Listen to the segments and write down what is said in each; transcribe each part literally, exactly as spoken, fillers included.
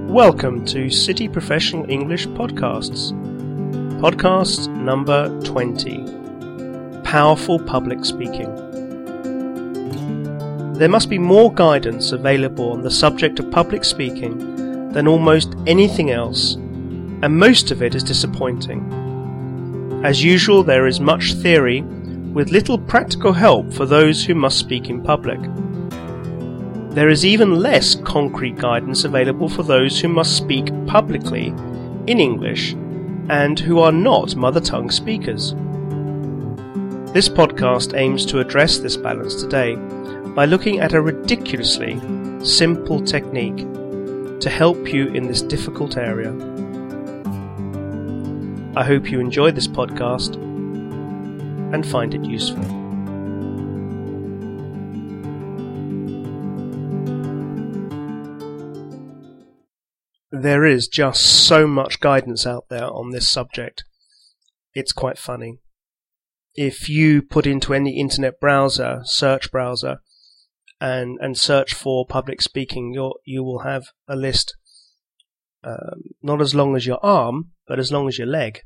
Welcome to City Professional English Podcasts. Podcast number twenty. Powerful Public Speaking. There must be more guidance available on the subject of public speaking than almost anything else, and most of it is disappointing. As usual, there is much theory with little practical help for those who must speak in public. There is even less concrete guidance available for those who must speak publicly in English and who are not mother tongue speakers. This podcast aims to address this balance today by looking at a ridiculously simple technique to help you in this difficult area. I hope you enjoy this podcast and find it useful. There is just so much guidance out there on this subject. It's quite funny. If you put into any internet browser, search browser, and, and search for public speaking, you'll, you will have a list um, not as long as your arm, but as long as your leg.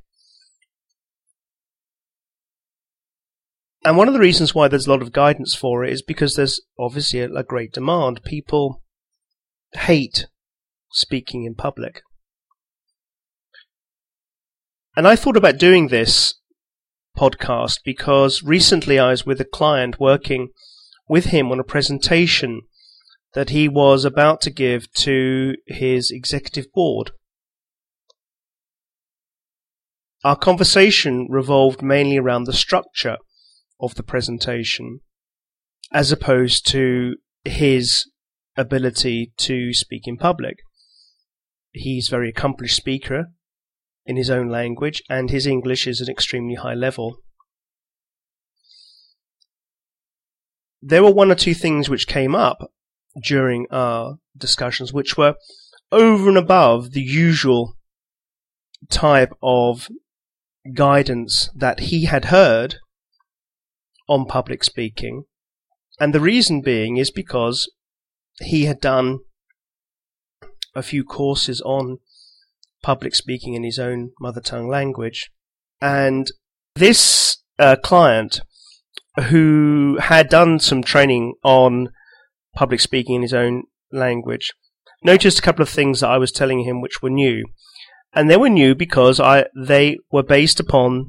And one of the reasons why there's a lot of guidance for it is because there's obviously a, a great demand. People hate speaking in public. And I thought about doing this podcast because recently I was with a client working with him on a presentation that he was about to give to his executive board. Our conversation revolved mainly around the structure of the presentation as opposed to his ability to speak in public. He's a very accomplished speaker in his own language, and his English is at an extremely high level. There were one or two things which came up during our discussions which were over and above the usual type of guidance that he had heard on public speaking, and the reason being is because he had done a few courses on public speaking in his own mother tongue language. And this uh, client, who had done some training on public speaking in his own language, noticed a couple of things that I was telling him which were new. And they were new because I they were based upon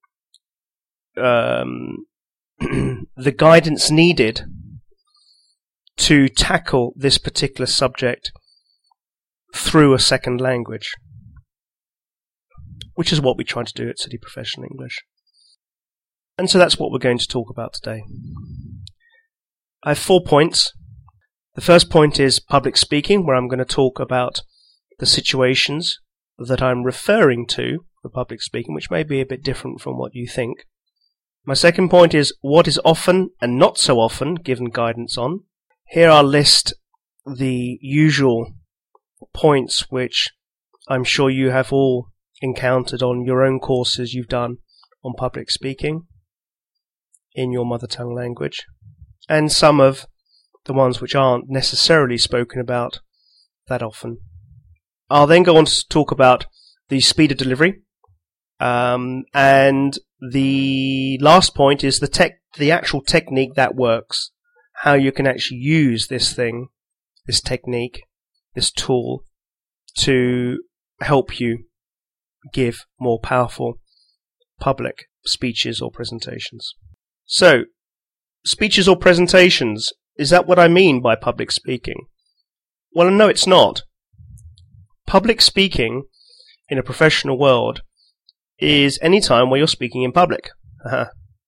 um, the guidance needed to tackle this particular subject through a second language, which is what we try to do at City Professional English. And so that's what we're going to talk about today. I have four points. The first point is public speaking, where I'm going to talk about the situations that I'm referring to for public speaking, which may be a bit different from what you think. My second point is what is often and not so often given guidance on. Here I'll list the usual points which I'm sure you have all encountered on your own courses you've done on public speaking in your mother tongue language, and some of the ones which aren't necessarily spoken about that often. I'll then go on to talk about the speed of delivery, um, and the last point is the tech, the actual technique that works, how you can actually use this thing, this technique, this tool to help you give more powerful public speeches or presentations. So, speeches or presentations, is that what I mean by public speaking? Well, no, it's not. Public speaking in a professional world is any time where you're speaking in public. Uh-huh.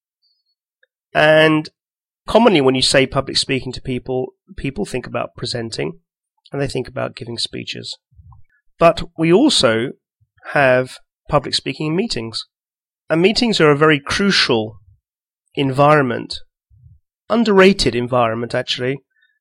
And commonly when you say public speaking to people, people think about presenting and they think about giving speeches. But we also have public speaking meetings. And meetings are a very crucial environment, underrated environment actually,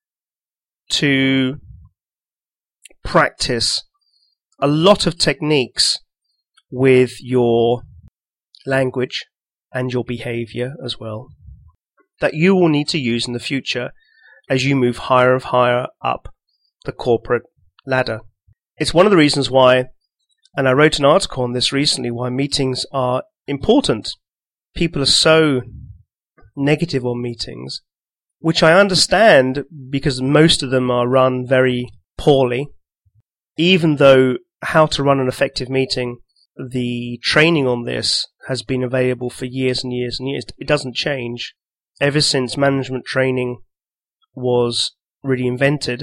to practice a lot of techniques with your language and your behavior as well, that you will need to use in the future as you move higher and higher up the corporate ladder. It's one of the reasons why, and I wrote an article on this recently, why meetings are important. People are so negative on meetings, which I understand because most of them are run very poorly. Even though how to run an effective meeting, the training on this has been available for years and years and years. It doesn't change. Ever since management training was really invented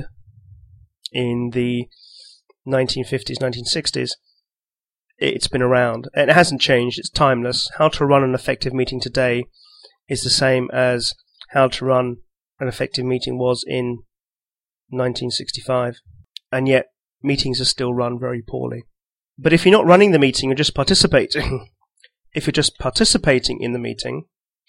in the nineteen fifties, nineteen sixties, it's been around. And it hasn't changed. It's timeless. How to run an effective meeting today is the same as how to run an effective meeting was in nineteen sixty-five. And yet, meetings are still run very poorly. But if you're not running the meeting, you're just participating. If you're just participating in the meeting,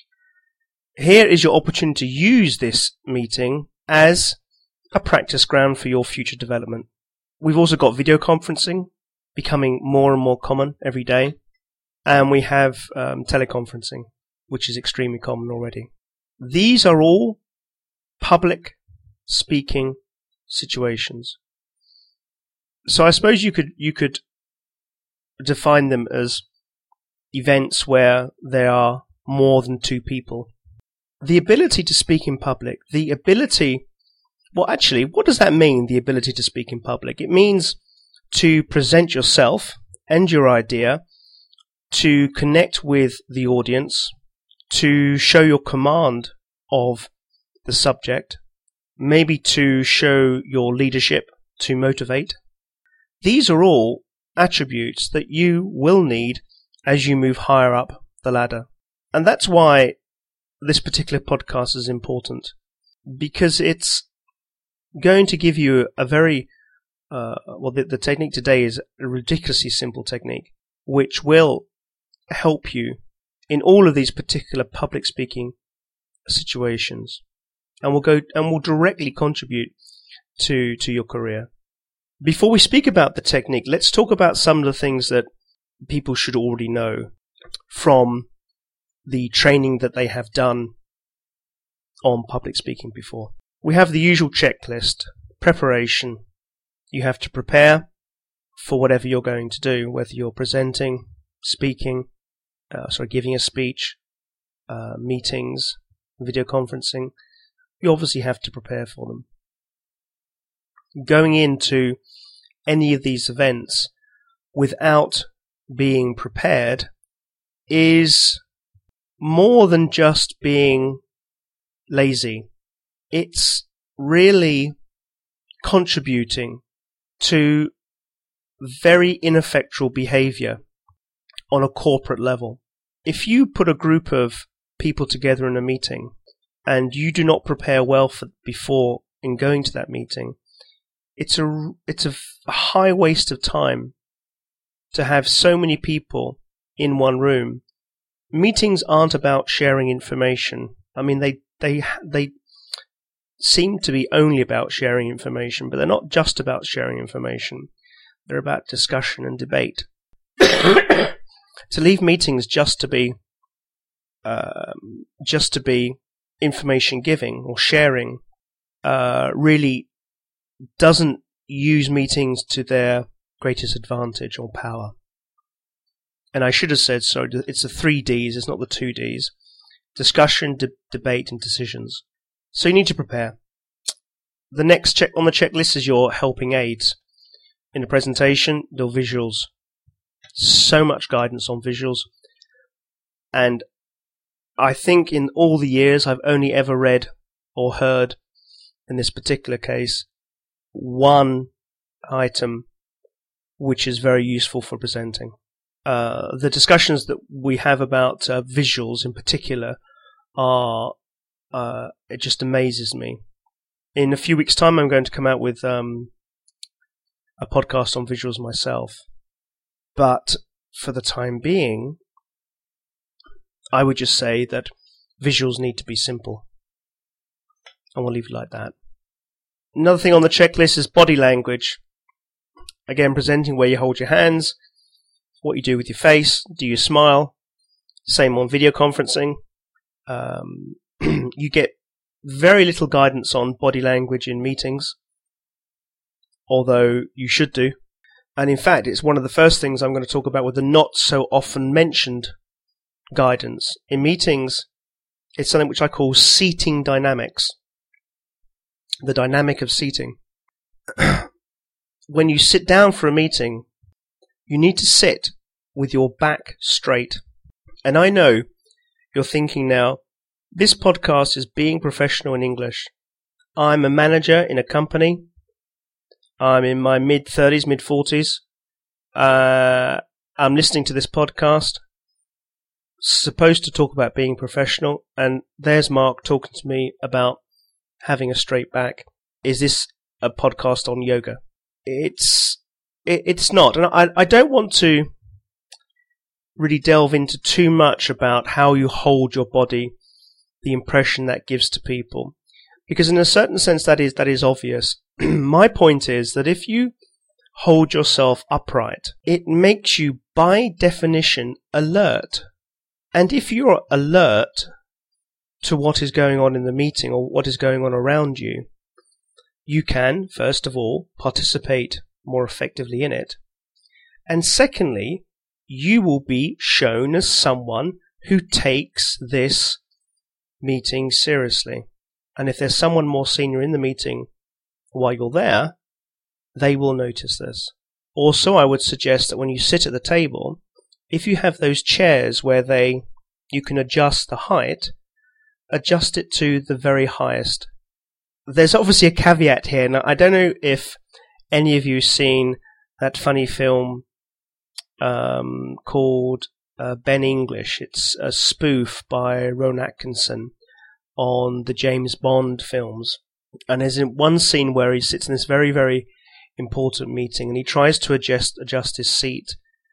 here is your opportunity to use this meeting as a practice ground for your future development. We've also got video conferencing becoming more and more common every day. And we have um, teleconferencing, which is extremely common already. These are all public speaking situations. So I suppose you could you could define them as events where there are more than two people. The ability to speak in public, the ability, well actually, what does that mean, the ability to speak in public? It means to present yourself and your idea, to connect with the audience, to show your command of the subject, maybe to show your leadership, to motivate. These are all attributes that you will need as you move higher up the ladder. And that's why this particular podcast is important, because it's going to give you a very, uh, well, the, the technique today is a ridiculously simple technique, which will help you in all of these particular public speaking situations, and will go and will directly contribute to to your career. Before we speak about the technique, let's talk about some of the things that people should already know from the training that they have done on public speaking before. We have the usual checklist: preparation. You have to prepare for whatever you're going to do, whether you're presenting, speaking, uh, sorry, giving a speech, uh, meetings, video conferencing. You obviously have to prepare for them. Going into any of these events without being prepared is more than just being lazy. It's really contributing to very ineffectual behavior on a corporate level. If you put a group of people together in a meeting and you do not prepare well for before in going to that meeting, it's a it's a, a high waste of time to have so many people in one room. Meetings aren't about sharing information. I mean, they they they seem to be only about sharing information, but they're not just about sharing information. They're about discussion and debate. To leave meetings just to be um, just to be information giving or sharing uh, really doesn't use meetings to their greatest advantage or power. And I should have said, sorry, it's the three Ds, it's not the two Ds. Discussion, de- debate, and decisions. So you need to prepare. The next check on the checklist is your helping aids. In the presentation, your visuals. So much guidance on visuals. And I think in all the years I've only ever read or heard, in this particular case, one item which is very useful for presenting. Uh, the discussions that we have about uh, visuals in particular are, uh, it just amazes me. In a few weeks' time I'm going to come out with um, a podcast on visuals myself. But for the time being, I would just say that visuals need to be simple. And we'll leave it like that. Another thing on the checklist is body language. Again, presenting where you hold your hands, what you do with your face, do you smile? Same on video conferencing. Um, you get very little guidance on body language in meetings, although you should do. And in fact, it's one of the first things I'm going to talk about with the not so often mentioned guidance. In meetings, it's something which I call seating dynamics. The dynamic of seating. When you sit down for a meeting, you need to sit with your back straight. And I know you're thinking now, this podcast is Being Professional in English. I'm a manager in a company. I'm in my mid-thirties, mid-forties. Uh, I'm listening to this podcast, supposed to talk about being professional, and there's Mark talking to me about having a straight back. Is this a podcast on yoga? It's it, it's not, and I, I don't want to really delve into too much about how you hold your body, the impression that gives to people, because in a certain sense that is that is obvious. My point is that if you hold yourself upright, it makes you by definition alert, and if you're alert to what is going on in the meeting or what is going on around you, you can, first of all, participate more effectively in it. And secondly, you will be shown as someone who takes this meeting seriously. And if there's someone more senior in the meeting while you're there, they will notice this. Also, I would suggest that when you sit at the table, if you have those chairs where they you can adjust the height, adjust it to the very highest. There's obviously a caveat here. Now, I don't know if any of you have seen that funny film um, called uh, Ben English. It's a spoof by Rowan Atkinson on the James Bond films. And there's one scene where he sits in this very, very important meeting and he tries to adjust, adjust his seat.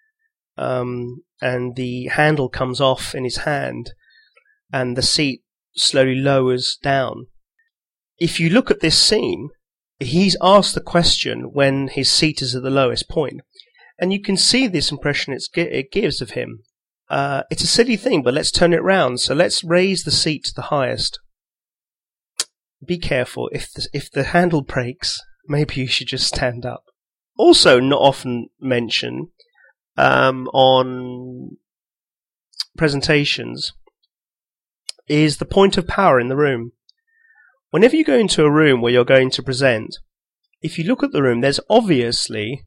Um, and the handle comes off in his hand and the seat slowly lowers down. If you look at this scene, he's asked the question when his seat is at the lowest point, and you can see this impression it's, it gives of him. Uh, it's a silly thing, but let's turn it round. So let's raise the seat to the highest. Be careful. If the, if the handle breaks, maybe you should just stand up. Also, not often mentioned um, on presentations is the point of power in the room. Whenever you go into a room where you're going to present, if you look at the room, there's obviously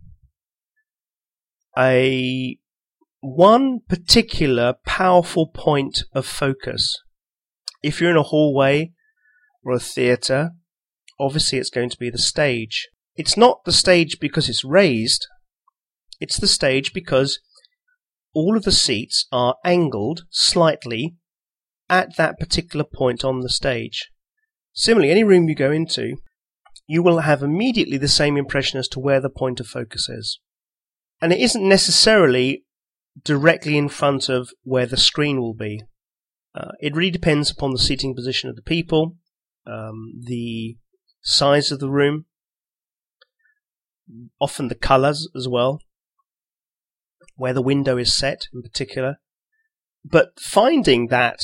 a one particular powerful point of focus. If you're in a hallway or a theatre, obviously it's going to be the stage. It's not the stage because it's raised, it's the stage because all of the seats are angled slightly at that particular point on the stage. Similarly, any room you go into, you will have immediately the same impression as to where the point of focus is. And it isn't necessarily directly in front of where the screen will be. Uh, it really depends upon the seating position of the people, um, the size of the room, often the colours as well, where the window is set in particular. But finding that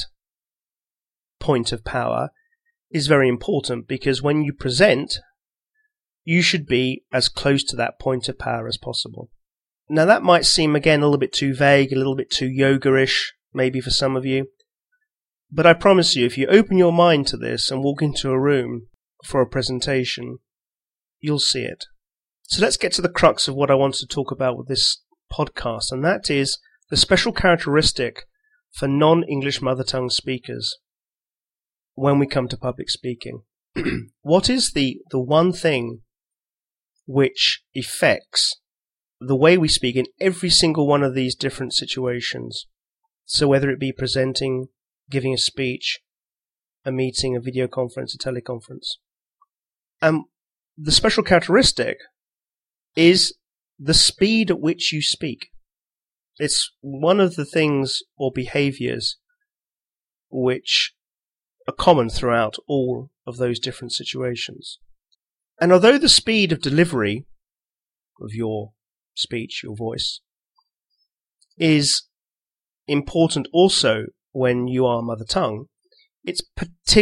point of power is very important, because when you present, you should be as close to that point of power as possible. Now that might seem again a little bit too vague, a little bit too yoga-ish, maybe for some of you, but I promise you, if you open your mind to this and walk into a room for a presentation, you'll see it. So let's get to the crux of what I want to talk about with this podcast, and that is the special characteristic for non-English mother tongue speakers when we come to public speaking. What is the, the one thing which affects the way we speak in every single one of these different situations? So whether it be presenting, giving a speech, a meeting, a video conference, a teleconference. Um, the special characteristic is the speed at which you speak. It's one of the things or behaviors which are common throughout all of those different situations. And although the speed of delivery of your speech, your voice, is important also when you are mother tongue, it's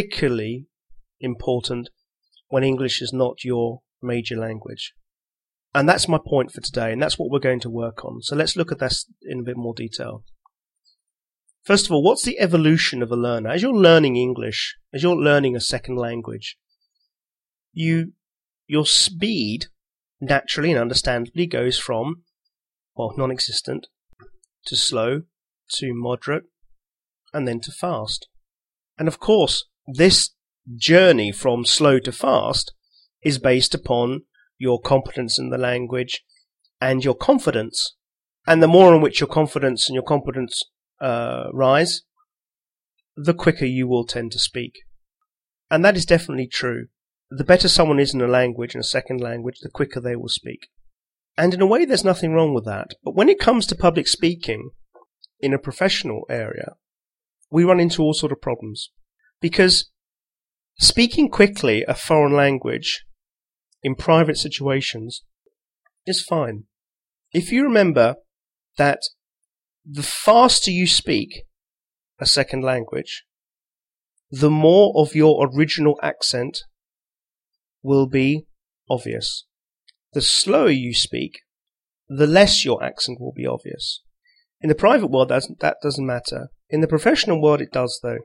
particularly important when English is not your major language. And that's my point for today, and that's what we're going to work on. So let's look at this in a bit more detail. First of all, what's the evolution of a learner? As you're learning English, as you're learning a second language, you your speed naturally and understandably goes from, well, non-existent to slow to moderate and then to fast. And of course, this journey from slow to fast is based upon your competence in the language and your confidence. And the more in which your confidence and your competence uh, rise, the quicker you will tend to speak. And that is definitely true. The better someone is in a language, in a second language, the quicker they will speak. And in a way, there's nothing wrong with that. But when it comes to public speaking in a professional area, we run into all sorts of problems. Because speaking quickly a foreign language in private situations is fine. If you remember that the faster you speak a second language, the more of your original accent will be obvious. The slower you speak, the less your accent will be obvious. In the private world, that doesn't matter. In the professional world, it does, though.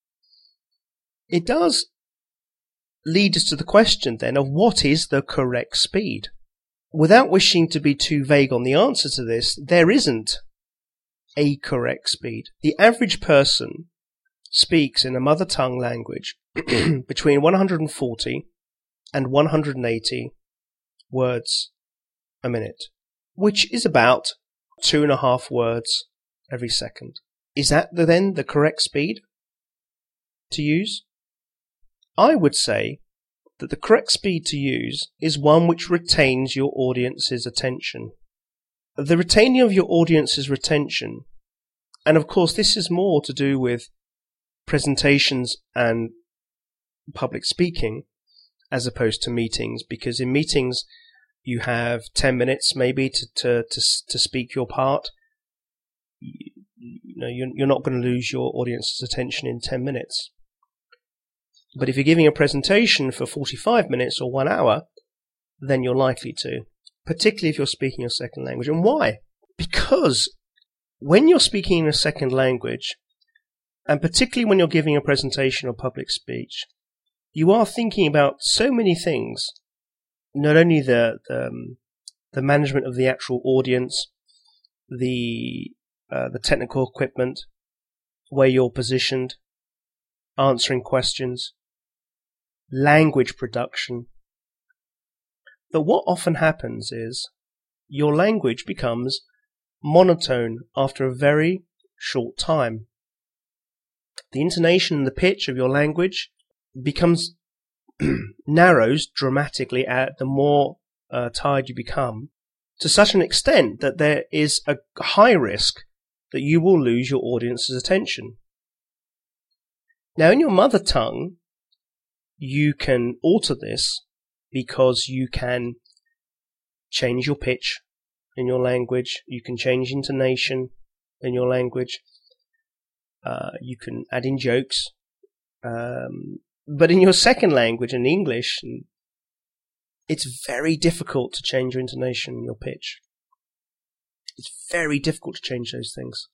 It does lead us to the question, then, of what is the correct speed? Without wishing to be too vague on the answer to this, there isn't a correct speed. The average person speaks in a mother tongue language between one hundred forty and one hundred eighty words a minute, which is about two and a half words every second. Is that then the correct speed to use? I would say that the correct speed to use is one which retains your audience's attention. The retaining of your audience's retention, and of course this is more to do with presentations and public speaking as opposed to meetings, because in meetings you have ten minutes maybe to to to, to speak your part. You, you know, you're, you're not going to lose your audience's attention in ten minutes. But if you're giving a presentation for forty-five minutes or one hour, then you're likely to, particularly if you're speaking a second language. And why? Because when you're speaking in a second language, and particularly when you're giving a presentation or public speech, you are thinking about so many things, not only the the, um, the management of the actual audience, the uh, the technical equipment, where you're positioned, answering questions, language production. But what often happens is your language becomes monotone after a very short time. The intonation and the pitch of your language becomes narrows dramatically at the more uh, tired you become, to such an extent that there is a high risk that you will lose your audience's attention. Now, in your mother tongue, you can alter this because you can change your pitch in your language, you can change intonation in your language, uh, you can add in jokes, um, but in your second language, in English, it's very difficult to change your intonation and your pitch. It's very difficult to change those things.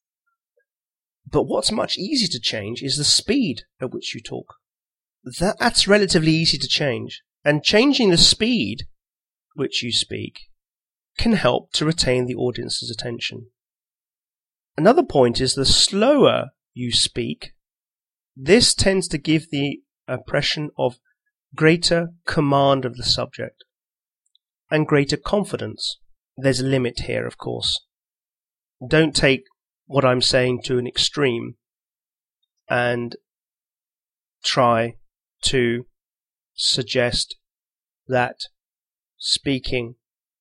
But what's much easier to change is the speed at which you talk. That, that's relatively easy to change. And changing the speed which you speak can help to retain the audience's attention. Another point is the slower you speak, this tends to give the impression of greater command of the subject and greater confidence. There's a limit here, of course. Don't take what I'm saying to an extreme and try to suggest that speaking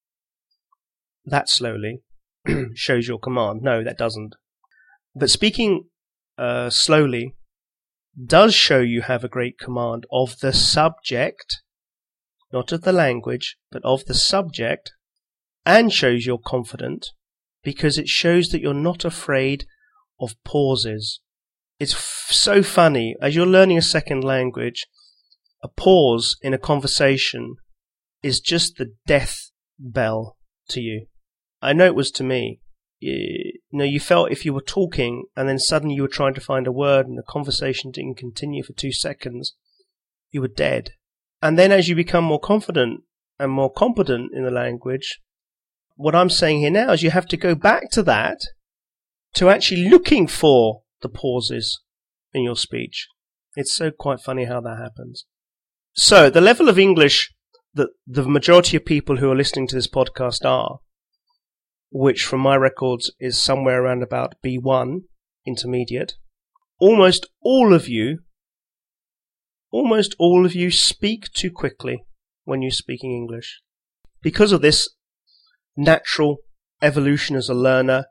that slowly shows your command. No, that doesn't. But speaking uh, slowly does show you have a great command of the subject, not of the language, but of the subject, and shows you're confident because it shows that you're not afraid of pauses. It's f- so funny. As you're learning a second language, a pause in a conversation is just the death bell to you. I know it was to me. You know, you felt if you were talking and then suddenly you were trying to find a word and the conversation didn't continue for two seconds, you were dead. And then as you become more confident and more competent in the language, what I'm saying here now is you have to go back to that, to actually looking for the pauses in your speech. It's so quite funny how that happens. So the level of English that the majority of people who are listening to this podcast are, which from my records is somewhere around about B one, intermediate, almost all of you, almost all of you speak too quickly when you're speaking English. Because of this natural evolution as a learner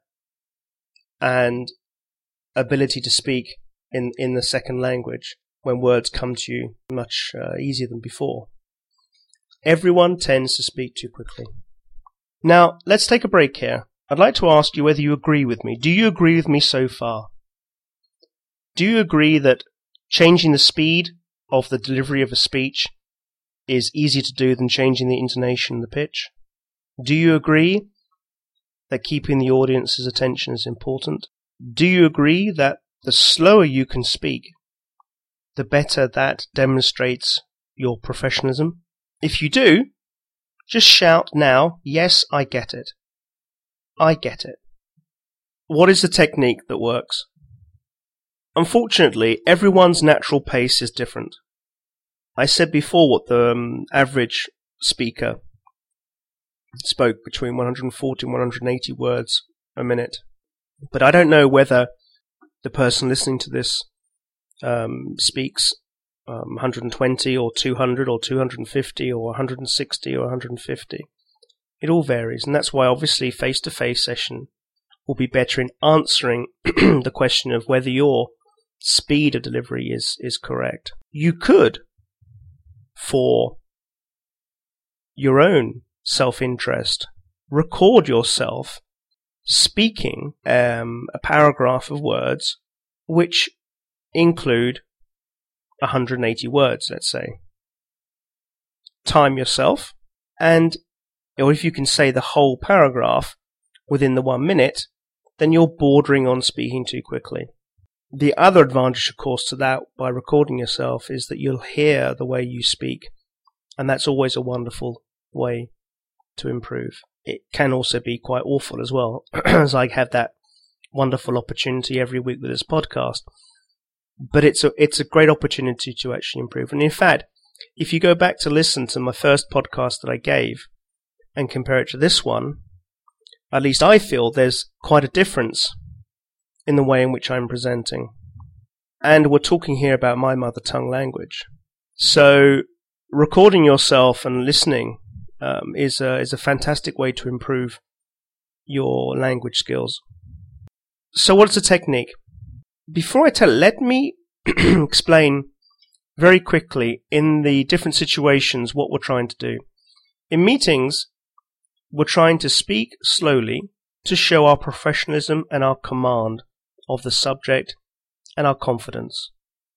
and ability to speak in, in the second language when words come to you much uh, easier than before. Everyone tends to speak too quickly. Now, let's take a break here. I'd like to ask you whether you agree with me. Do you agree with me so far? Do you agree that changing the speed of the delivery of a speech is easier to do than changing the intonation and the pitch? Do you agree that keeping the audience's attention is important? Do you agree that the slower you can speak, the better that demonstrates your professionalism? If you do, just shout now, yes, I get it. I get it. What is the technique that works? Unfortunately, everyone's natural pace is different. I said before what the um, average speaker spoke between one hundred forty and one hundred eighty words a minute. But I don't know whether the person listening to this um, speaks um, one hundred twenty or two hundred or two hundred fifty or one hundred sixty or one hundred fifty. It all varies, and that's why obviously face-to-face session will be better in answering the question of whether your speed of delivery is, is correct. You could, for your own self-interest, record yourself speaking um, a paragraph of words which include one hundred eighty words, let's say. Time yourself, and or if you can say the whole paragraph within the one minute, then you're bordering on speaking too quickly. The other advantage, of course, to that by recording yourself is that you'll hear the way you speak, and that's always a wonderful way to improve. It can also be quite awful as well, as I have that wonderful opportunity every week with this podcast. But it's a, it's a great opportunity to actually improve. And in fact, if you go back to listen to my first podcast that I gave and compare it to this one, at least I feel there's quite a difference in the way in which I'm presenting. And we're talking here about my mother tongue language. So recording yourself and listening um, is a, is a fantastic way to improve your language skills. So what's the technique? Before I tell, let me explain very quickly in the different situations what we're trying to do. In meetings, we're trying to speak slowly to show our professionalism and our command of the subject and our confidence.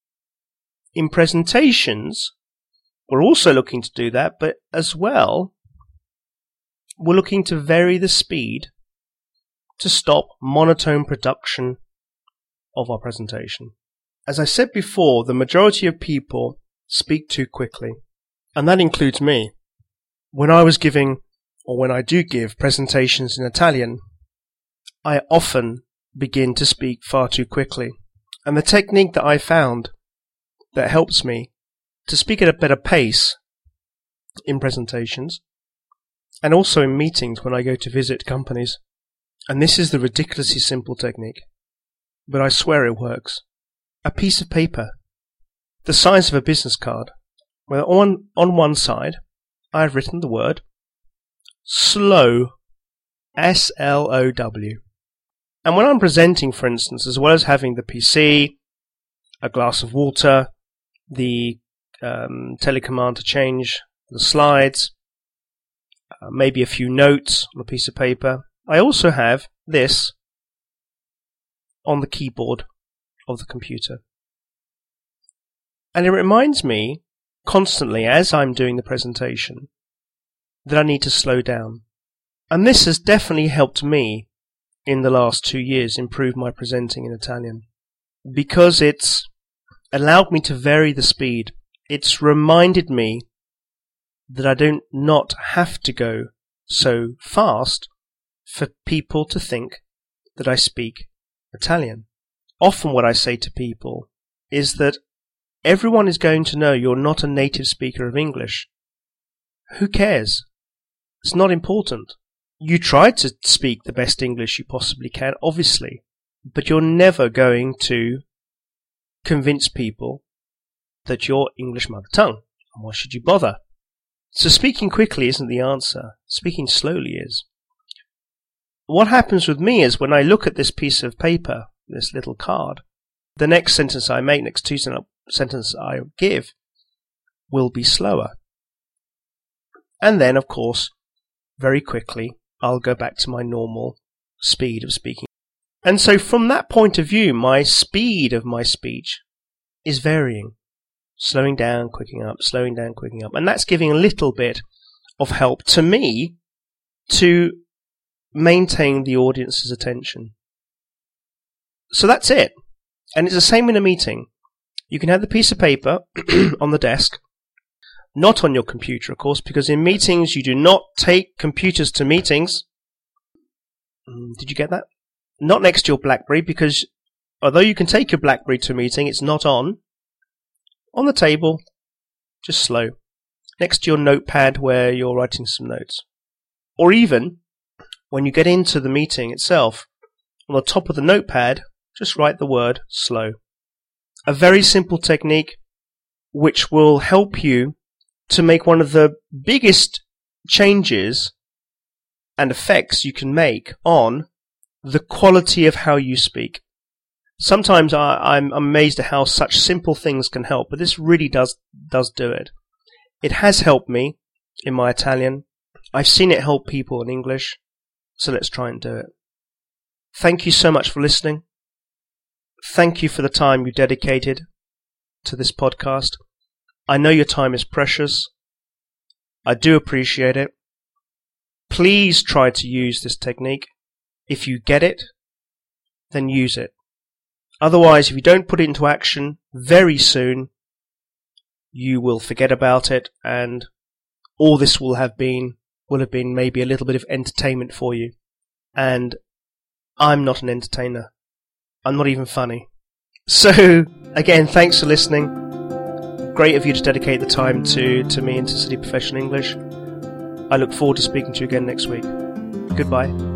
In presentations, we're also looking to do that, but as well, we're looking to vary the speed to stop monotone production of our presentation. As I said before, the majority of people speak too quickly, and that includes me. When I was giving, or when I do give presentations in Italian, I often begin to speak far too quickly. And the technique that I found that helps me to speak at a better pace in presentations, and also in meetings when I go to visit companies, and this is the ridiculously simple technique, but I swear it works. A piece of paper, the size of a business card, where on, on one side I have written the word slow, S L O W. And when I'm presenting, for instance, as well as having the P C, a glass of water, the um, telecommand to change the slides, uh, maybe a few notes on a piece of paper, I also have this on the keyboard of the computer. And it reminds me constantly, as I'm doing the presentation, that I need to slow down. And this has definitely helped me in the last two years improve my presenting in Italian, because it's allowed me to vary the speed. It's reminded me that I don't not have to go so fast for people to think that I speak Italian. Often what I say to people is that everyone is going to know you're not a native speaker of English. Who cares? It's not important. You try to speak the best English you possibly can, obviously, but you're never going to convince people that you're English mother tongue. And why should you bother? So speaking quickly isn't the answer. Speaking slowly is. What happens with me is when I look at this piece of paper, this little card, the next sentence I make, next two sen- sentences I give, will be slower. And then, of course, very quickly, I'll go back to my normal speed of speaking. And so from that point of view, my speed of my speech is varying. Slowing down, quicking up, slowing down, quicking up. And that's giving a little bit of help to me to maintain the audience's attention. So that's it. And it's the same in a meeting. You can have the piece of paper on the desk, not on your computer, of course, because in meetings you do not take computers to meetings. Did you get that? Not next to your BlackBerry, because although you can take your BlackBerry to a meeting, it's not on. On the table, just slow. Next to your notepad where you're writing some notes. Or even, when you get into the meeting itself, on the top of the notepad, just write the word slow. A very simple technique which will help you to make one of the biggest changes and effects you can make on the quality of how you speak. Sometimes I, I'm amazed at how such simple things can help, but this really does does do it. It has helped me in my Italian. I've seen it help people in English, so let's try and do it. Thank you so much for listening. Thank you for the time you dedicated to this podcast. I know your time is precious. I do appreciate it. Please try to use this technique. If you get it, then use it. Otherwise, if you don't put it into action very soon, you will forget about it, and all this will have been will have been maybe a little bit of entertainment for you. And I'm not an entertainer. I'm not even funny. So, again, thanks for listening. Great of you to dedicate the time to, to me and to City Professional English. I look forward to speaking to you again next week. Goodbye.